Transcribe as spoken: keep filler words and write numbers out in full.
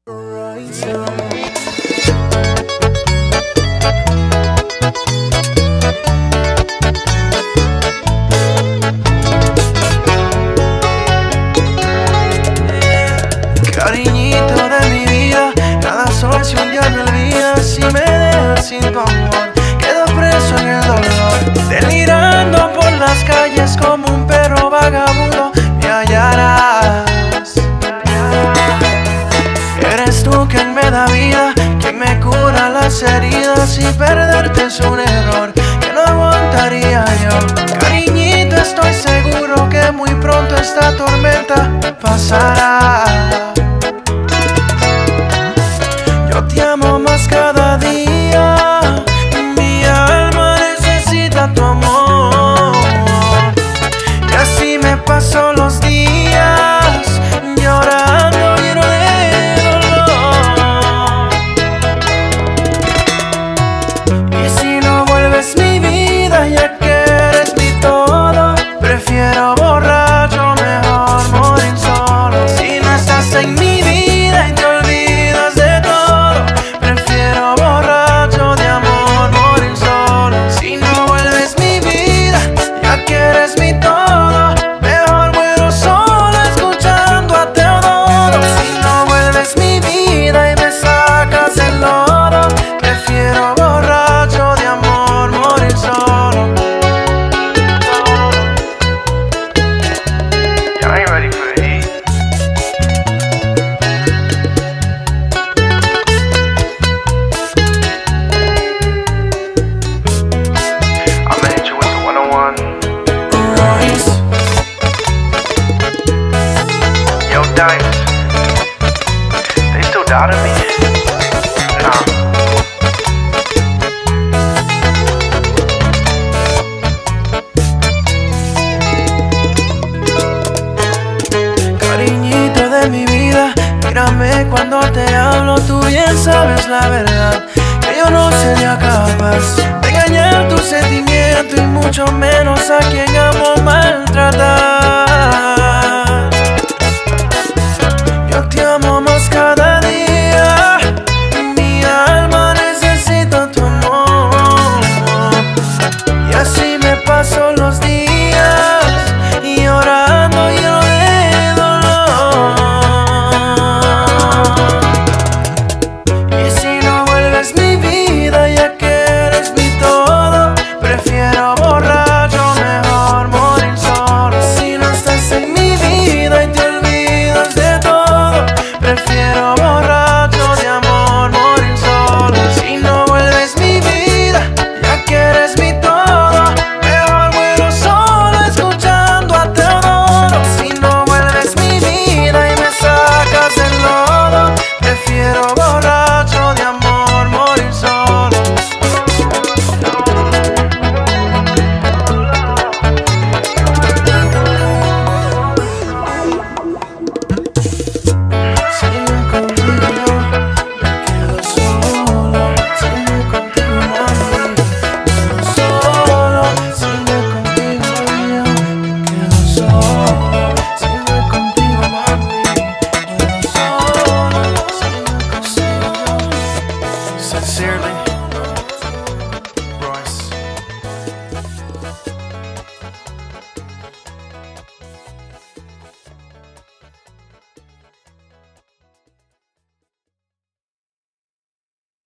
Cariñito de mi vida, cada sol si un día me olvidas, si me dejas sin tu amor, quedo preso en el dolor, delirando por las calles como un perro vagabundo, me hallarás. Eres tú quien me da vida, quien me cura las heridas, y perderte es un error que no aguantaría yo. Cariñito, estoy seguro que muy pronto esta tormenta pasará. Yo te amo más cada día, mi alma necesita tu amor, y así me paso los días llorando lleno de dolor. Y si no vuelves mi vida, ya que eres mi todo, prefiero borracho, mejor morir solo. Si no estás en mi vida y te olvidas de todo, prefiero borracho de amor morir solo. Si no vuelves mi vida, ya que eres mi todo, mejor muero solo escuchando a Teodoro. Si no vuelves mi vida y me sacas del lodo, prefiero borracho de amor morir solo. Y'all ain't ready for the heat. I'ma hit you with the one oh one. Royce. Yo, Dimes, they still doubting me? Nah. Cariñito de mi vida, mírame cuando te hablo, tú bien sabes la verdad, que yo no sería capaz de engañar tu sentimiento y mucho menos a quien amo maltratar.